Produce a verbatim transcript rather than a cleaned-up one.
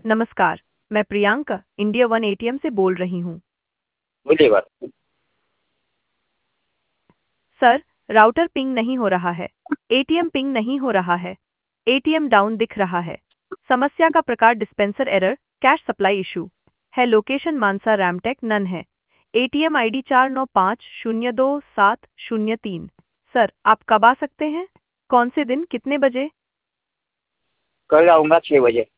नमस्कार, मैं Priyanka India one ATM से बोल रही हूँ। बोलिए बात। सर, राउटर पिंग नहीं हो रहा है। एटीएम पिंग नहीं हो रहा है। एटीएम डाउन दिख रहा है। समस्या का प्रकार dispenser error, cash supply issue है। लोकेशन मानसा रामटेक नन है। एटीएम आईडी चार नौ पाँच शून्य दो सात शून्य तीन। सर, आप कब आ सकते हैं? कौन से दिन, कितने बजे? कल आऊँगा छः बजे।